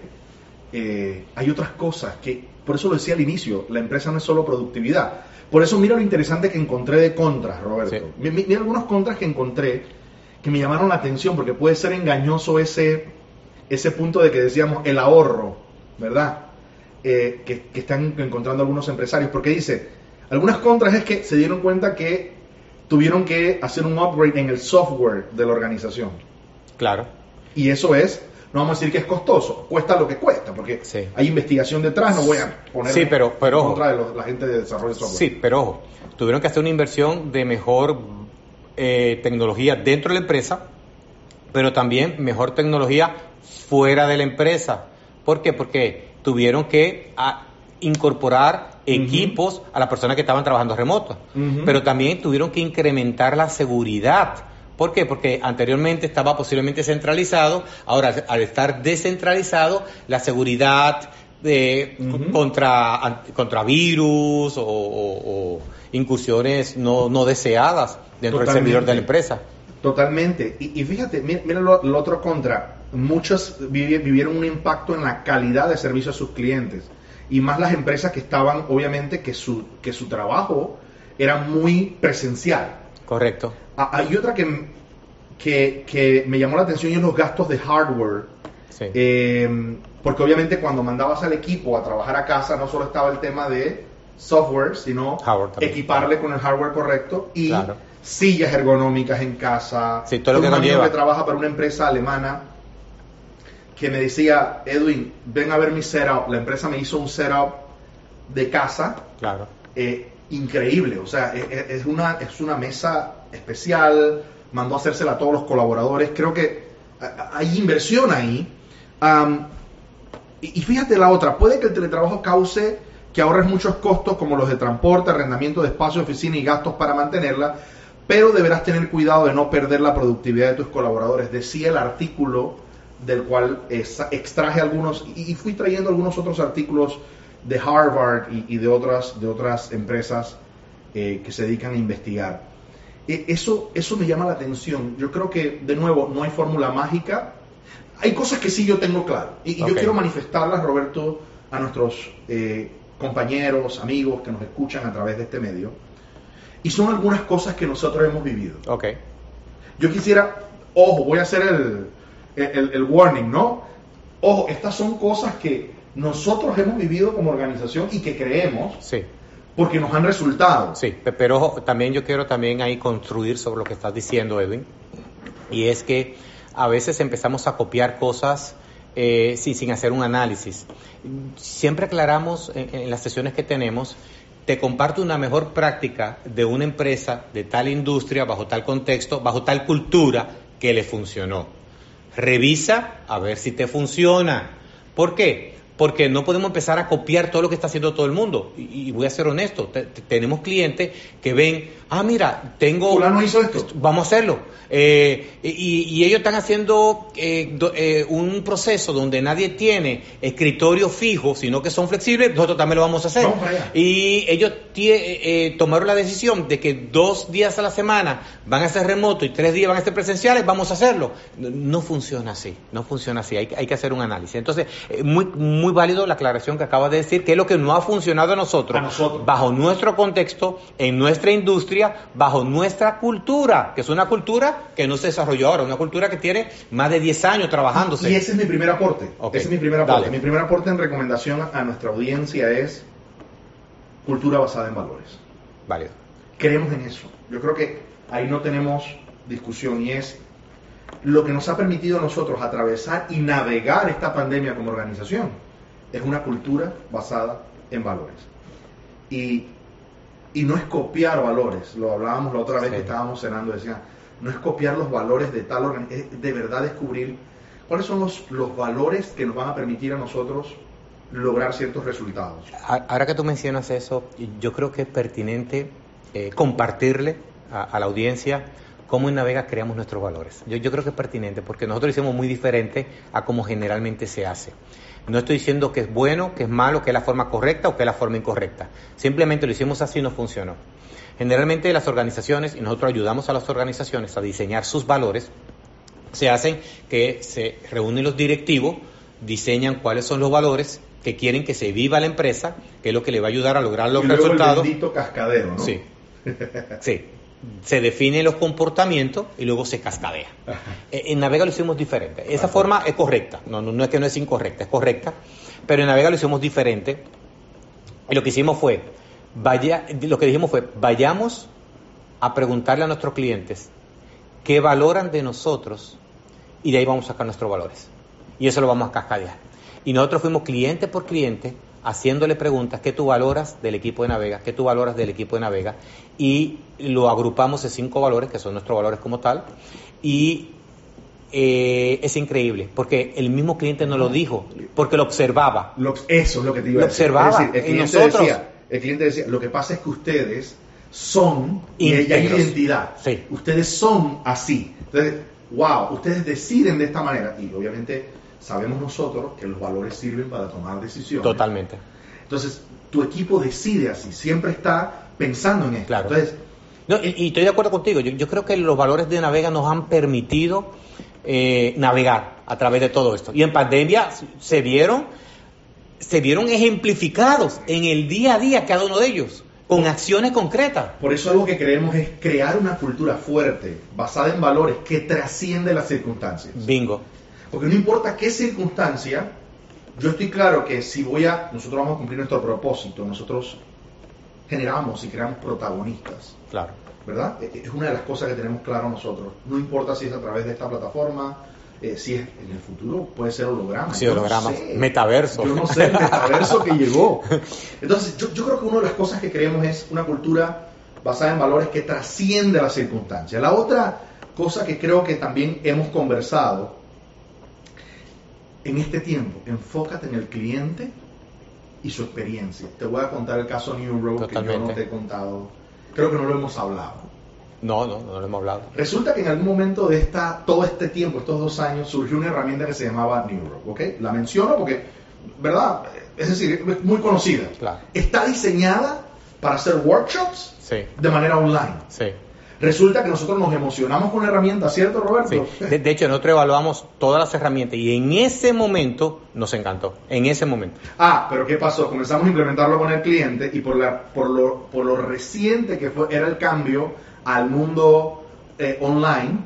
eh, hay otras cosas que, por eso lo decía al inicio, la empresa no es solo productividad. Por eso mira lo interesante que encontré de contras, Roberto. Sí. Mi- mi- Mira algunos contras que encontré que me llamaron la atención, porque puede ser engañoso ese, ese punto de que decíamos el ahorro, ¿verdad? Eh, que, que están encontrando algunos empresarios, porque dice, algunas contras es que se dieron cuenta que tuvieron que hacer un upgrade en el software de la organización. Claro. Y eso es, no vamos a decir que es costoso, cuesta lo que cuesta, porque Sí. hay investigación detrás, no voy a poner Sí, pero- pero en ojo. contra de los- la gente de desarrollo de software. Sí, pero ojo, tuvieron que hacer una inversión de mejor eh, tecnología dentro de la empresa, pero también mejor tecnología fuera de la empresa. ¿Por qué? Porque tuvieron que a, incorporar equipos a las personas que estaban trabajando remoto, Ujú. pero también tuvieron que incrementar la seguridad. ¿Por qué? Porque anteriormente estaba posiblemente centralizado, ahora al estar descentralizado, la seguridad de, Ujú. contra, an- contra virus o, o- o incursiones no, no deseadas dentro del Totalmente. servidor de la empresa. Totalmente. Y, y fíjate, mira, mira lo, lo otro contra. Muchos vivi- vivieron un impacto en la calidad de servicio a sus clientes. Y más las empresas que estaban, obviamente, que su, que su trabajo era muy presencial. Correcto. Ah, hay otra que, que, que me llamó la atención y es los gastos de hardware. Sí. Eh, porque obviamente cuando mandabas al equipo a trabajar a casa no solo estaba el tema de software, sino Hardware también. equiparle con el hardware correcto y Claro. sillas ergonómicas en casa. Sí, todo lo que Tengo un amigo conlleva. que trabaja para una empresa alemana que me decía, Edwin, ven a ver mi setup. La empresa me hizo un setup de casa Claro. eh, increíble. O sea, es, es, una, es una mesa especial, mandó a hacérsela a todos los colaboradores. Creo que hay inversión ahí. Um, y, y fíjate la otra, puede que el teletrabajo cause que ahorres muchos costos como los de transporte, arrendamiento de espacio, oficina y gastos para mantenerla, pero deberás tener cuidado de no perder la productividad de tus colaboradores. Decía el artículo del cual es, extraje algunos, y, y fui trayendo algunos otros artículos de Harvard y, y de, otras, de otras empresas eh, que se dedican a investigar. Eh, eso, eso me llama la atención. Yo creo que, de nuevo, no hay fórmula mágica. Hay cosas que sí yo tengo claro, y, y okay. yo quiero manifestarlas, Roberto, a nuestros eh, compañeros, amigos que nos escuchan a través de este medio. Y son algunas cosas que nosotros hemos vivido. Okay. Yo quisiera, ojo, voy a hacer el, el, el warning, ¿no? Ojo, estas son cosas que nosotros hemos vivido como organización y que creemos, sí, porque nos han resultado. Sí, pero ojo, también yo quiero también ahí construir sobre lo que estás diciendo, Edwin, y es que a veces empezamos a copiar cosas eh, sí, sin hacer un análisis. Siempre aclaramos en, en las sesiones que tenemos, te comparto una mejor práctica de una empresa de tal industria, bajo tal contexto, bajo tal cultura, que le funcionó. Revisa a ver si te funciona. ¿Por qué? Porque no podemos empezar a copiar todo lo que está haciendo todo el mundo. Y, y voy a ser honesto, te, te, tenemos clientes que ven, ah, mira, tengo... Fulano hizo esto. Vamos a hacerlo. Eh, y, y ellos están haciendo eh, do, eh, un proceso donde nadie tiene escritorio fijo, sino que son flexibles, nosotros también lo vamos a hacer. Vamos para allá. Y ellos tie, eh, tomaron la decisión de que dos días a la semana van a ser remoto y tres días van a ser presenciales, vamos a hacerlo. No, no funciona así, no funciona así, hay, hay que hacer un análisis. Entonces, eh, muy, muy válido la aclaración que acabas de decir, que es lo que no ha funcionado a nosotros, a nosotros, bajo nuestro contexto, en nuestra industria, bajo nuestra cultura, que es una cultura que no se desarrolló ahora, una cultura que tiene más de diez años trabajándose. Y ese es mi primer aporte. Okay. Ese es mi primer aporte. Dale. Mi primer aporte en recomendación a nuestra audiencia es cultura basada en valores. Válido. Creemos en eso. Yo creo que ahí no tenemos discusión, y es lo que nos ha permitido a nosotros atravesar y navegar esta pandemia como organización. Es una cultura basada en valores. Y, y no es copiar valores. Lo hablábamos la otra vez, sí, que estábamos cenando, decía, no es copiar los valores de tal organización, es de verdad descubrir cuáles son los, los valores que nos van a permitir a nosotros lograr ciertos resultados. Ahora que tú mencionas eso, yo creo que es pertinente eh, compartirle a, a la audiencia cómo en Navega creamos nuestros valores. Yo, yo creo que es pertinente porque nosotros lo hicimos muy diferente a como generalmente se hace. No estoy diciendo que es bueno, que es malo, que es la forma correcta o que es la forma incorrecta. Simplemente lo hicimos así y nos funcionó. Generalmente las organizaciones, y nosotros ayudamos a las organizaciones a diseñar sus valores, se hacen que se reúnen los directivos, diseñan cuáles son los valores que quieren que se viva la empresa, que es lo que le va a ayudar a lograr los y luego resultados. El bendito cascadero, ¿no? Sí, sí. Se definen los comportamientos y luego se cascadea. Ajá. En Navega lo hicimos diferente. Esa Ajá. forma es correcta, no, no, no es que no es incorrecta, es correcta, pero en Navega lo hicimos diferente. Y lo que hicimos fue, vaya, lo que dijimos fue, vayamos a preguntarle a nuestros clientes qué valoran de nosotros y de ahí vamos a sacar nuestros valores. Y eso lo vamos a cascadear. Y nosotros fuimos cliente por cliente haciéndole preguntas, ¿qué tú valoras del equipo de Navega? ¿Qué tú valoras del equipo de Navega? Y lo agrupamos en cinco valores, que son nuestros valores como tal, y eh, es increíble, porque el mismo cliente nos lo dijo, porque lo observaba. Lo, eso es lo que te iba a decir. Lo observaba es decir, el en cliente nosotros. Decía, el cliente decía, lo que pasa es que ustedes son, y ella es identidad, sí. Ustedes son así. Entonces, wow, ustedes deciden de esta manera, y obviamente sabemos nosotros que los valores sirven para tomar decisiones. Totalmente. Entonces, tu equipo decide así, siempre está pensando en esto. Claro. Entonces, no, y, y estoy de acuerdo contigo, yo, yo creo que los valores de Navega nos han permitido eh, navegar a través de todo esto. Y en pandemia se vieron, se vieron ejemplificados en el día a día cada uno de ellos, con acciones concretas. Por eso algo que queremos es crear una cultura fuerte, basada en valores, que trasciende las circunstancias. Bingo. Porque no importa qué circunstancia, yo estoy claro que si voy a, nosotros vamos a cumplir nuestro propósito, nosotros generamos y creamos protagonistas. Claro. ¿Verdad? Es una de las cosas que tenemos claro nosotros. No importa si es a través de esta plataforma, Eh, si es en el futuro puede ser holograma. Sí, yo holograma, no sé. metaverso. Yo no sé el metaverso que llegó. Entonces, yo, yo creo que una de las cosas que creemos es una cultura basada en valores que trasciende las circunstancias. La otra cosa que creo que también hemos conversado en este tiempo, enfócate en el cliente y su experiencia. Te voy a contar el caso New Road que yo no te he contado. Creo que no lo hemos hablado. No, no, no lo hemos hablado. Resulta que en algún momento de esta, todo este tiempo, estos dos años, surgió una herramienta que se llamaba New Road, ¿ok? La menciono porque, ¿verdad? Es decir, es muy conocida. Claro. Está diseñada para hacer workshops Sí. de manera online. Sí. Resulta que nosotros nos emocionamos con la herramienta, ¿cierto, Roberto? Sí. De, de hecho, nosotros evaluamos todas las herramientas y en ese momento nos encantó. En ese momento. Ah, pero ¿qué pasó? Comenzamos a implementarlo con el cliente y por, la, por, lo, por lo reciente que fue, era el cambio al mundo eh, online,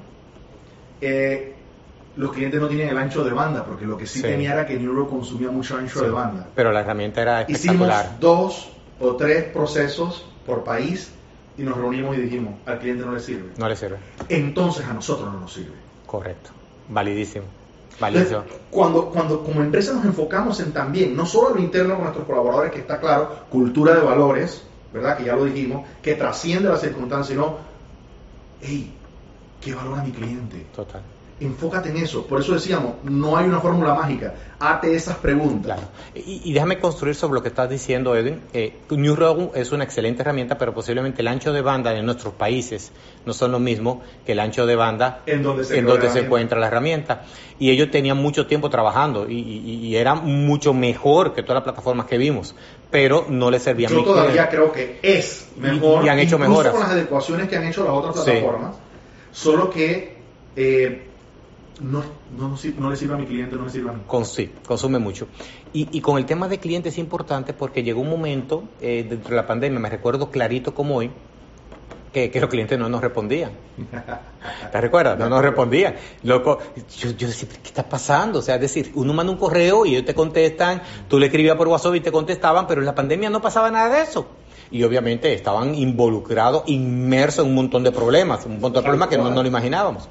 eh, los clientes no tienen el ancho de banda, porque lo que sí, Sí. tenía era que Neuro consumía mucho ancho Sí. de banda. Pero la herramienta era Hicimos espectacular. dos o tres procesos por país y nos reunimos y dijimos, al cliente no le sirve. No le sirve. Entonces a nosotros no nos sirve. Correcto. Validísimo. Validísimo. Entonces, cuando, cuando como empresa nos enfocamos en también, no solo lo interno con nuestros colaboradores, que está claro, cultura de valores, ¿verdad? Que ya lo dijimos, que trasciende las circunstancias, sino, hey, ¿qué valora mi cliente? Total. Enfócate en eso. Por eso decíamos, no hay una fórmula mágica. Hazte esas preguntas. Claro. Y, y déjame construir sobre lo que estás diciendo, Edwin. Eh, New Road es una excelente herramienta, pero posiblemente el ancho de banda en nuestros países no son lo mismo que el ancho de banda En donde se, en donde se encuentra la herramienta. Y ellos tenían mucho tiempo trabajando y, y, y era mucho mejor que todas las plataformas que vimos, pero no les servía a Yo mi todavía cliente. creo que es mejor. Y, y han hecho incluso mejoras. con las adecuaciones que han hecho las otras Sí. plataformas. Solo que eh, no, no, no, no le sirve a mi cliente, no le sirve a mí. Con, sí, consume mucho. Y, y con el tema de clientes es importante porque llegó un momento eh, dentro de la pandemia, me recuerdo clarito como hoy, que, que los clientes no nos respondían. ¿Te recuerdas? No nos respondían. Loco, yo, yo decía, ¿qué está pasando? O sea, es decir, uno manda un correo y ellos te contestan, tú le escribías por WhatsApp y te contestaban, pero en la pandemia no pasaba nada de eso. Y obviamente estaban involucrados, inmersos en un montón de problemas, un montón de problemas que no, no lo imaginábamos.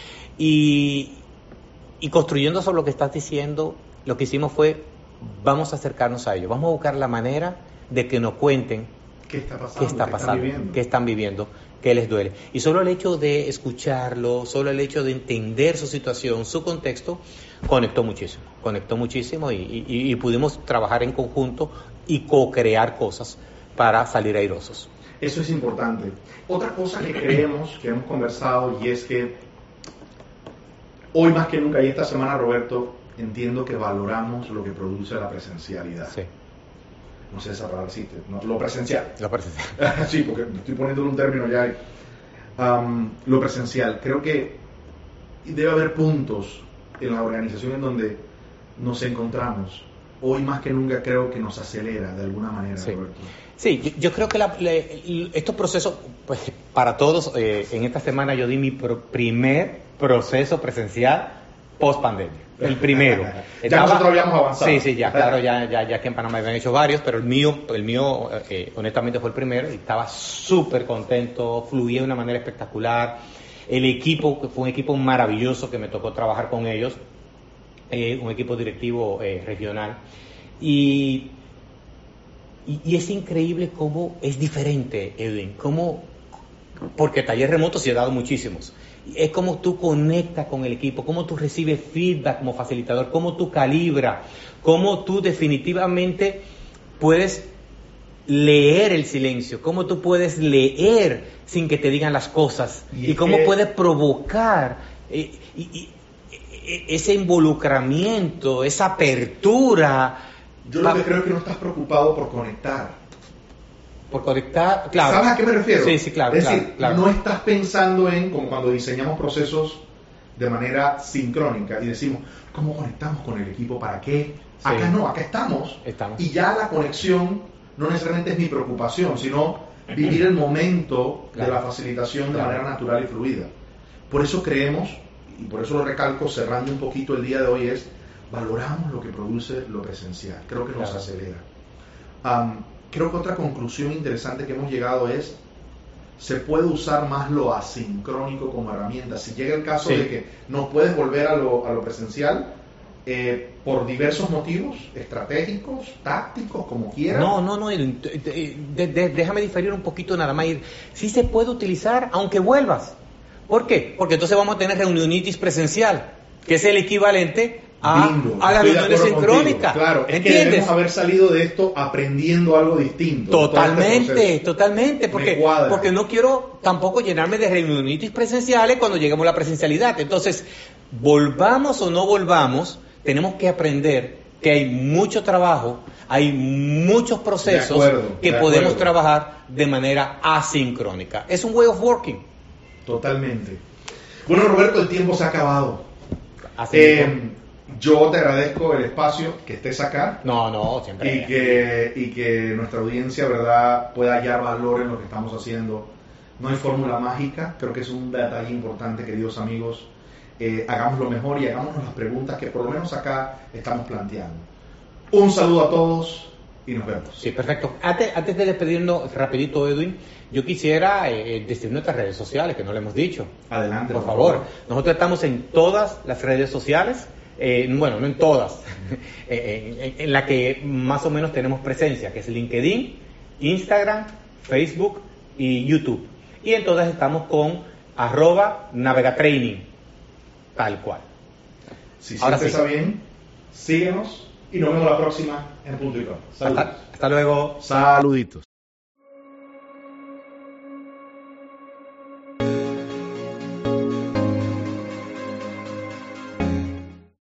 Y, y construyendo sobre lo que estás diciendo, lo que hicimos fue, vamos a acercarnos a ellos, vamos a buscar la manera de que nos cuenten ¿Qué está pasando? qué está pasando, qué están viviendo, qué les duele. Y solo el hecho de escucharlo, solo el hecho de entender su situación, su contexto, conectó muchísimo, conectó muchísimo y, y, y pudimos trabajar en conjunto y co-crear cosas para salir airosos. Eso es importante. Otra cosa que creemos, que hemos conversado, y es que hoy más que nunca, y esta semana, Roberto, entiendo que valoramos lo que produce la presencialidad. Sí. No sé esa palabra existe, no, lo presencial. Lo presencial. Sí, porque estoy poniendo un término ya. Um, lo presencial. Creo que debe haber puntos en la organización en donde nos encontramos. Hoy más que nunca creo que nos acelera de alguna manera, Sí. Roberto. Sí, yo, yo creo que la, le, estos procesos, pues para todos, eh, en esta semana yo di mi pro, primer proceso presencial post pandemia. El primero. Ya Estaba, nosotros habíamos avanzado. Sí, sí, ya, claro, ya, ya, ya que en Panamá habían hecho varios, pero el mío, el mío, eh, honestamente fue el primero y estaba súper contento, fluía de una manera espectacular. El equipo, fue un equipo maravilloso que me tocó trabajar con ellos, eh, un equipo directivo eh, regional. Y, y, y es increíble cómo es diferente, Edwin, cómo, porque taller remoto sí he dado muchísimos. Es como tú conectas con el equipo, cómo tú recibes feedback como facilitador, cómo tú calibras, cómo tú definitivamente puedes leer el silencio, cómo tú puedes leer sin que te digan las cosas y, y cómo que... puedes provocar eh, y, y, y, ese involucramiento, esa apertura. Yo lo que creo es que no estás preocupado por conectar. Por conectar, claro. ¿Sabes a qué me refiero? Sí, sí, claro. Es claro, decir, claro. no estás pensando en, como cuando diseñamos procesos de manera sincrónica y decimos, ¿cómo conectamos con el equipo? ¿Para qué? Sí. Acá no, acá estamos. estamos. Y ya la conexión no necesariamente es mi preocupación, sino vivir el momento claro. de la facilitación de claro. manera natural y fluida. Por eso creemos, y por eso lo recalco cerrando un poquito el día de hoy, es valoramos lo que produce lo presencial. Creo que nos claro. acelera. Um, Creo que otra conclusión interesante que hemos llegado es, se puede usar más lo asincrónico como herramienta. Si llega el caso Sí. de que no puedes volver a lo, a lo presencial, eh, por diversos motivos, estratégicos, tácticos, como quieras. No, no, no, de- de- de- déjame diferir un poquito nada más. Sí se puede utilizar aunque vuelvas. ¿Por qué? Porque entonces vamos a tener reunionitis presencial, que es el equivalente a, Bingo, a las estoy de reuniones acuerdo sincrónicas. contigo. Claro, es que ¿Entiendes? debemos haber salido de esto aprendiendo algo distinto. todo este Totalmente, proceso. totalmente, Me porque, cuadra. porque no quiero tampoco llenarme de reunionitis presenciales cuando lleguemos a la presencialidad. Entonces, volvamos o no volvamos, tenemos que aprender que hay mucho trabajo, hay muchos procesos De acuerdo, que de podemos acuerdo. trabajar de manera asincrónica. Es un way of working. Totalmente. Bueno, Roberto, el tiempo se ha acabado. Así Eh, mismo. yo te agradezco el espacio que estés acá No, no, siempre. y que, y que nuestra audiencia, ¿verdad?, pueda hallar valor en lo que estamos haciendo. No hay fórmula mágica, creo que es un detalle importante, queridos amigos. Eh, hagamos lo mejor y hagámonos las preguntas que por lo menos acá estamos planteando. Un saludo a todos y nos vemos. Sí, perfecto. Antes, antes de despedirnos rapidito, Edwin, yo quisiera eh, decir nuestras redes sociales, que no lo hemos dicho. Adelante. Por favor, nosotros estamos en todas las redes sociales, eh, bueno, no en todas, eh, en, en la que más o menos tenemos presencia, que es LinkedIn, Instagram, Facebook y YouTube. Y en todas estamos con arroba navegatraining, tal cual. Si Ahora siempre sí. está bien, síguenos y nos vemos la próxima en Punto y Coma. Saludos. Hasta, hasta luego. Saluditos.